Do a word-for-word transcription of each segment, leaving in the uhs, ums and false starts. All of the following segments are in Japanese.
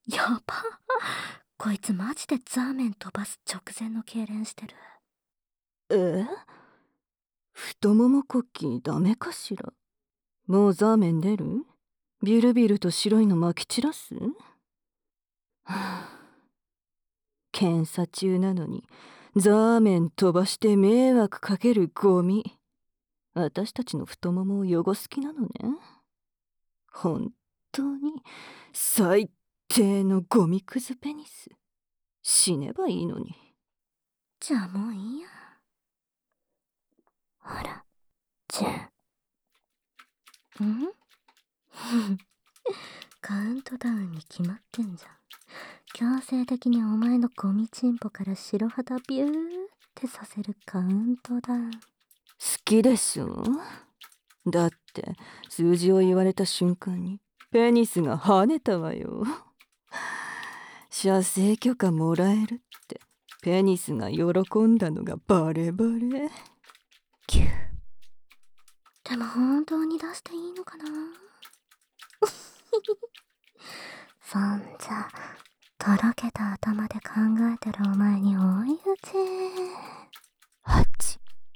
やば。こいつマジでザーメン飛ばす直前の痙攣してる。 え？太ももコッキーダメかしら？もうザーメン出る？ビルビルと白いのまき散らす？はあ、検査中なのにザーメン飛ばして迷惑かけるゴミ。私たちの太ももを汚す気なのね。本当に最低のゴミくずペニス。死ねばいいのに。 じゃあもういいや。ほら、チェン。んカウントダウンに決まってんじゃん。強制的にお前のゴミチンポから白肌ビューってさせるカウントダウン。 好きでしょ？だって数字を言われた瞬間にペニスが跳ねたわよ。射精許可もらえるってペニスが喜んだのがバレバレ。 キュー。でも本当に出していいのかな。そんじゃとろけた頭で考えてるお前に追い打ち。 ハチ。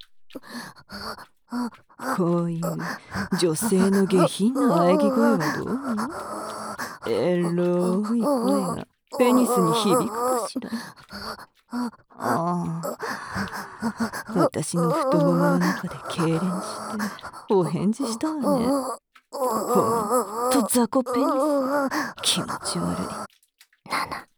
こういう女性の下品な喘ぎ声はどう？エロい声がペニスに響くかしら？ああ、私の太ももの中で痙攣してお返事したわね。ほんと雑魚ペニス、気持ち悪い。 なな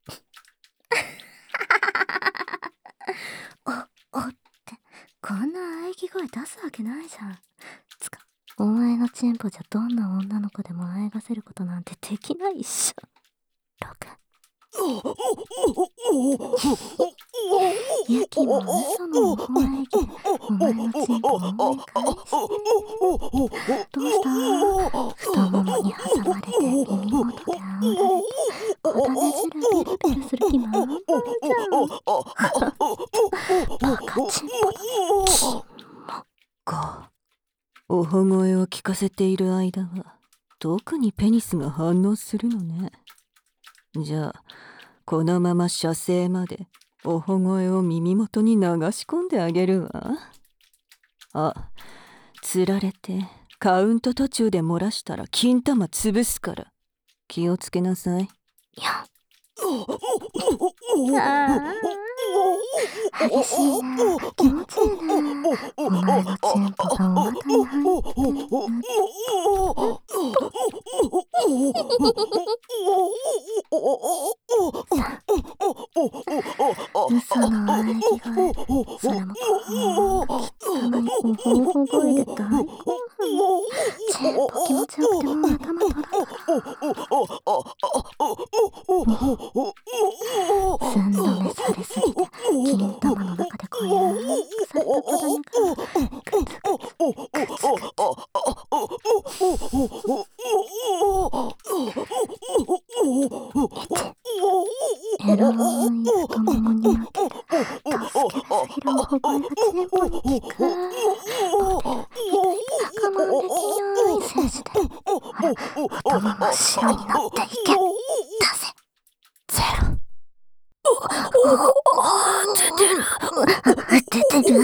おおってこんな喘ぎ声出すわけないじゃん。つかお前のチンポじゃどんな女の子でも喘がせることなんてできないっしょ。ろくユキも嘘の微笑ぎでお前のチンポを思い返して。どうした？太ももに挟まれて耳元で煽られて小種汁ベルベルする気満々じゃん。バカチンポだね。キモ。 か、おほ声を聞かせている間は特にペニスが反応するのね。じゃあこのまま射精までおほ声を耳元に流し込んであげるわ。あ、つられてカウント途中で漏らしたら金玉潰すから気をつけなさい。 いや。ああ、激しいね。気持ちいいね。お前のチンポがお股に入って、うっと。さ、嘘の喘ぎ声。それもこんな汚いおほほ声で大興奮。チンポ気持ちよくてもう頭トラトラ。寸止めされすぎて金玉の中でこやーくされた小種がグツグツグツグツ。エロい太ももに負ける助けるすぎるおほ声がチンポに効く。ボケる痛い痛い我慢できない精子でほら太もも白になっていけ。出せゼロ。出てる出てる。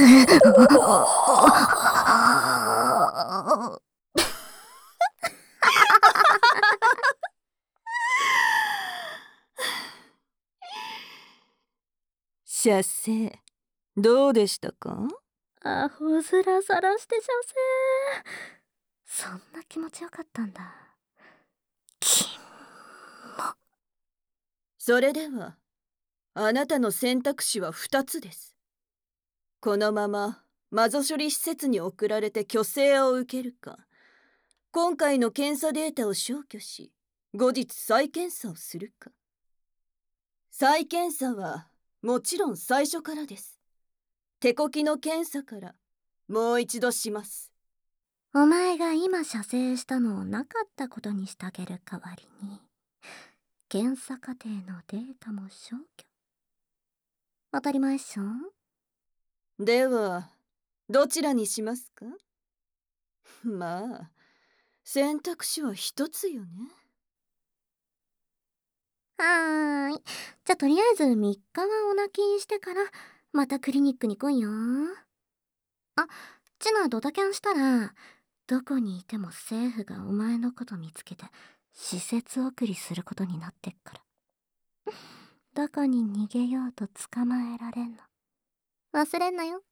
射精どうでしたか？ アホ面さらして射精。そんな気持ちよかったんだ。キモ。 それではあなたの選択肢はふたつです。このまま魔女処理施設に送られて虚勢を受けるか、今回の検査データを消去し後日再検査をするか。再検査はもちろん最初からです。手こきの検査からもう一度します。 お前が今射精したのをなかったことにしてあげる代わりに検査過程のデータも消去。当たり前っしょ。 ではどちらにしますか？まあ選択肢は一つよね。 はーい。じゃあとりあえずみっかはお泣きしてからまたクリニックに来いよ。あ、チナドタキャンしたらどこにいても政府がお前のこと見つけて施設送りすることになってっから。どこに逃げようと捕まえられんの忘れんなよ。